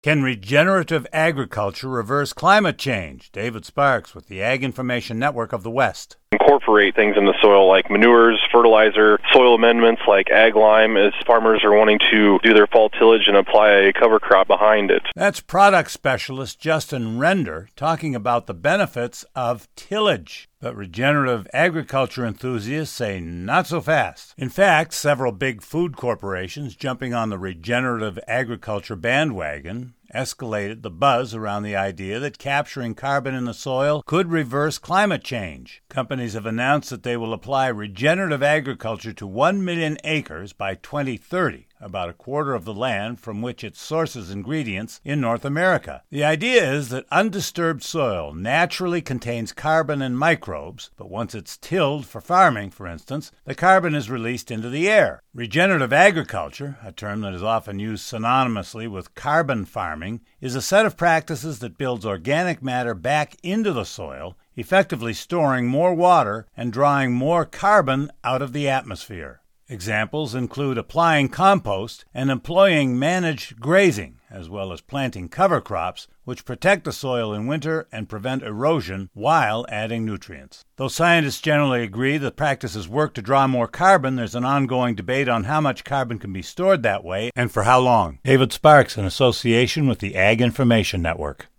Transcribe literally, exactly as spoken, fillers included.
Can regenerative agriculture reverse climate change? David Sparks with the Ag Information Network of the West. Incorporate things in the soil like manures, fertilizer, soil amendments like ag lime as farmers are wanting to do their fall tillage and apply a cover crop behind it. That's product specialist Justin Render talking about the benefits of tillage. But regenerative agriculture enthusiasts say not so fast. In fact, several big food corporations jumping on the regenerative agriculture bandwagon escalated the buzz around the idea that capturing carbon in the soil could reverse climate change. Companies have announced that they will apply regenerative agriculture to one million acres by twenty thirty, about a quarter of the land from which it sources ingredients in North America. The idea is that undisturbed soil naturally contains carbon and microbes, but once it's tilled for farming, for instance, the carbon is released into the air. Regenerative agriculture, a term that is often used synonymously with carbon farming, is a set of practices that builds organic matter back into the soil, effectively storing more water and drawing more carbon out of the atmosphere. Examples include applying compost and employing managed grazing, as well as planting cover crops, which protect the soil in winter and prevent erosion while adding nutrients. Though scientists generally agree that practices work to draw more carbon, there's an ongoing debate on how much carbon can be stored that way and for how long. David Sparks, in association with the Ag Information Network.